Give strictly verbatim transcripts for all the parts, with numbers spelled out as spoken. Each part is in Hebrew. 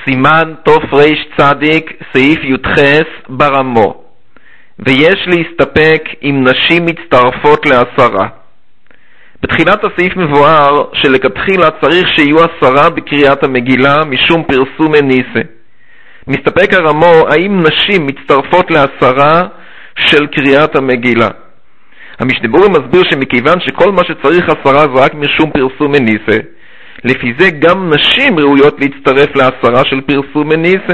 סימן תוף ריש צדיק, סעיף י"ח ברמו. ויש להסתפק אם נשים מצטרפות לעשרה. בתחילת הסעיף מבואר שלכתחילה צריך שיהיו עשרה בקריאת המגילה משום פרסום הניסה. מסתפק הרמו האם נשים מצטרפות לעשרה של קריאת המגילה. המשנה ברורה מסביר שמכיוון שכל מה שצריך עשרה זה רק משום פרסום הניסה, לפי זה גם נשים ראויות להצטרף לעשרה של פרסום הניסה.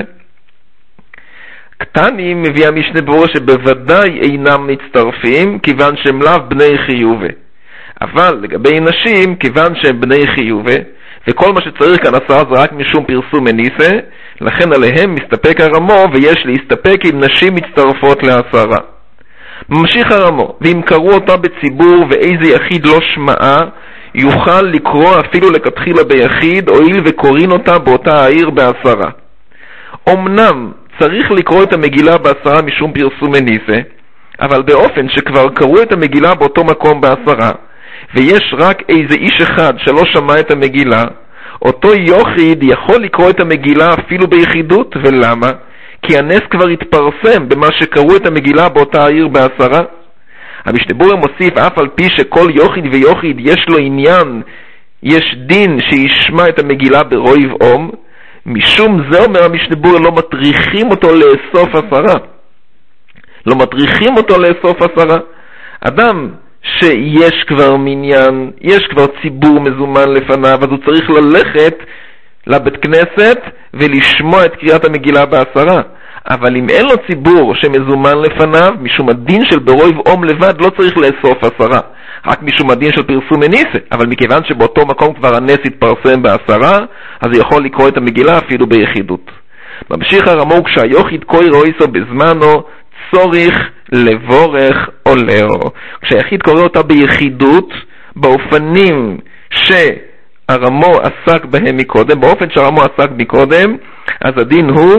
קטנים מביא המשנה ברורה שבוודאי אינם מצטרפים כיוון שהם לאו בני חיובה. אבל לגבי נשים, כיוון שהם בני חיובה, וכל מה שצריך כאן עשרה זה רק משום פרסום הניסה, לכן עליהם מסתפק הרמו ויש להסתפק אם נשים מצטרפות לעשרה. ממשיך הרמו, ואם קראו אותה בציבור ואיזה יחיד לא שמעה, יוכל לקרוא אפילו לכתחילה ביחיד, הואיל וקוראים אותה באותה העיר בעשרה. אמנם צריך לקרוא את המגילה בעשרה משום פרסום הניסה, אבל באופן שכבר קראו את המגילה באותו מקום בעשרה, ויש רק איזה איש אחד שלא שמע את המגילה, אותו יוחיד יכול לקרוא את המגילה אפילו ביחידות. ולמה? כי הנס כבר התפרסם במה שקראו את המגילה באותה העיר בעשרה. המשנה ברורה מוסיף, אף על פי שכל יוחיד ויוחיד יש לו עניין, יש דין שישמע את המגילה ברוי ואום, משום זה אומר המשנה ברורה לא מטריחים אותו לאסוף עשרה. לא מטריחים אותו לאסוף עשרה. אדם שיש כבר מניין, יש כבר ציבור מזומן לפניו, אז הוא צריך ללכת לבית כנסת ולשמוע את קריאת המגילה בעשרה. אבל אם אין לו ציבור שמזומן לפניו, משום הדין של ברוי ואום לבד לא צריך לאסוף עשרה, רק משום הדין של פרסום הניסה. אבל מכיוון שבאותו מקום כבר הנס התפרסם בעשרה, אז הוא יכול לקרוא את המגילה אפילו ביחידות. ממשיך הרמו, כשהיוחיד קורא רויסו בזמנו, צורך לבורך עולר. כשהיחיד קורא אותה ביחידות, באופנים שהרמו עסק בהם מקודם, באופן שהרמו עסק מקודם, אז הדין הוא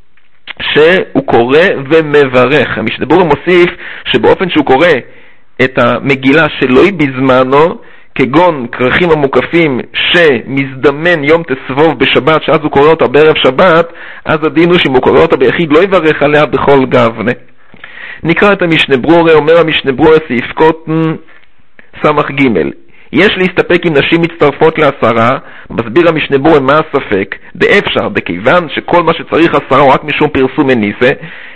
שהוא קורא ומברך. המשנה ברורה מוסיף שבאופן שהוא קורא את המגילה שלא היא בזמנו, כגון כרכים המוקפים שמזדמן יום תסבוב בשבת, שאז הוא קורא אותה בערב שבת, אז הדין הוא שאם הוא קורא אותה ביחיד לא יברך עליה בכל גבנה. נקרא את המשנה ברורה. אומר המשנה ברורה סעיף קוטן סמך ג' יש להסתפק אם נשים מצטרפות לעשרה. מסביר המשנה ברורה מה הספק, דאפשר, דכיוון שכל מה שצריך עשרה הוא רק משום פרסום הניסה,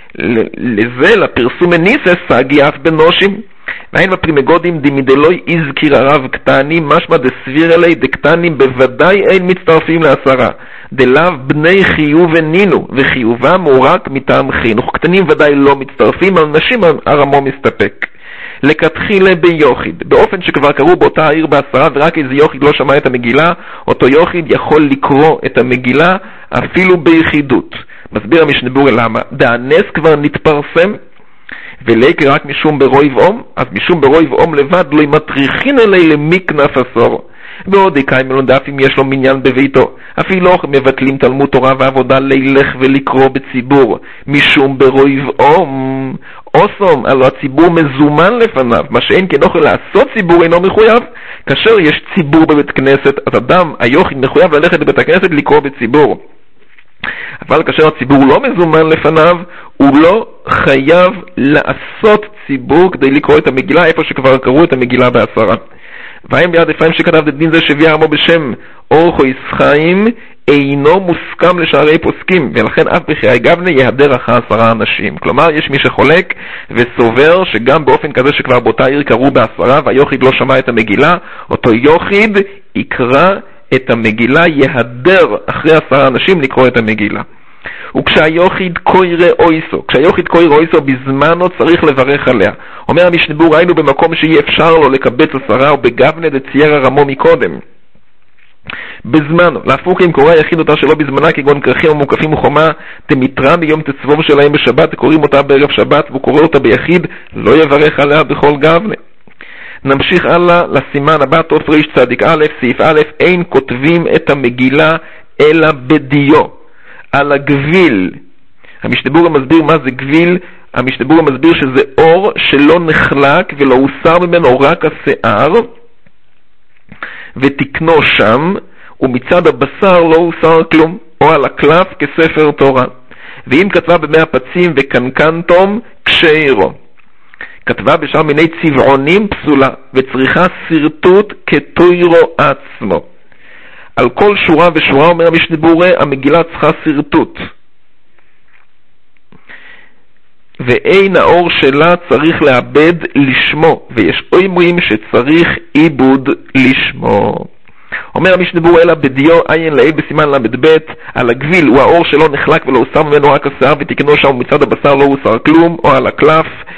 לזה לפרסום הניסה סגי אף בנושים. והאין בפרימגודים דמידלוי הזכיר הרב קטנים, משמע דסביר אלי דקטנים בוודאי אין מצטרפים לעשרה, דלאו בני חיוב ונינו, וחיובם הוא רק מטעם חינוך. קטנים ודאי לא מצטרפים, אבל נשים הרמו מסתפק. לכתחילה ביוחיד, באופן שכבר קראו באותה העיר בעשרה ורק איזה יוחיד לא שמע את המגילה, אותו יוחיד יכול לקרוא את המגילה אפילו ביחידות. מסביר המשנה ברורה למה, דהנס כבר נתפרסם וליקר רק משום ברוי ואום, אז משום ברוי ואום לבד לא מטריחין אלי למקנף עשור. ועוד יקיים מלונדף אם יש לו מניין בביתו, אפילו מבטלים תלמוד תורה ועבודה לילך ולקרוא בציבור משום ברוי ואום. אוסום, הלוא הציבור מזומן לפניו, מה שאין כן אוכל לעשות ציבור אינו מחויב. כאשר יש ציבור בבית כנסת, אז אדם היוחיד מחויב ללכת לבית הכנסת לקרוא בציבור. אבל כאשר הציבור לא מזומן לפניו, הוא לא חייב לעשות ציבור כדי לקרוא את המגילה איפה שכבר קראו את המגילה בעשרה. והאם ביד אפרים שכתב את דין זה שהביא הרמו בשם אורחו ישחיים אינו מוסכם לשערי פוסקים, ולכן אף בחיי גבנה יהדר אחר עשרה אנשים. כלומר יש מי שחולק וסובר שגם באופן כזה שכבר באותה עיר קראו בעשרה והיוחיד לא שמע את המגילה, אותו יוחיד יקרא את המגילה, יהדר אחרי עשרה אנשים לקרוא את המגילה. וכשהיוחיד קורא אויסו, כשהיוחיד קורא אויסו בזמנו צריך לברך עליה. אומר המשנה ברורה, היינו במקום שאי אפשר לו לקבץ עשרה, או בגבנה דצייר הרמו מקודם בזמנו. להפוך אם קורא היחיד אותה שלא בזמנה, כגון כרכים המוקפים וחומה תמיתרה מיום תצבוב שלהם בשבת, קוראים אותה בערב שבת והוא קורא אותה ביחיד, לא יברך עליה בכל גבנה. נמשיך הלאה לסימן הבא, תוף ריש צדיק א', סעיף א', אין כותבים את המגילה אלא בדיו, על הגביל. המשנה ברורה מסביר מה זה גביל. המשנה ברורה מסביר שזה אור שלא נחלק ולא הוסר ממנו רק השיער, ותקנו שם, ומצד הבשר לא הוסר כלום. או על הקלף כספר תורה. ואם כתבה במאה פצים וקנקנטום כשאירו. כתבה בשאר מיני צבעונים פסולה, וצריכה סרטוט כתוירו עצמו. על כל שורה ושורה, אומר המשנה ברורה, המגילה צריכה סרטוט. ואין האור שלה צריך לאבד לשמו, ויש אומרים שצריך עיבוד לשמו. אומר המשנה ברורה, אלא בדיו עין לעיל בסימן למד ב', על הגביל הוא האור שלו נחלק ולא הוסר ממנו רק השיער, ותקנו שם מצד הבשר לא הוסר כלום, או על הקלף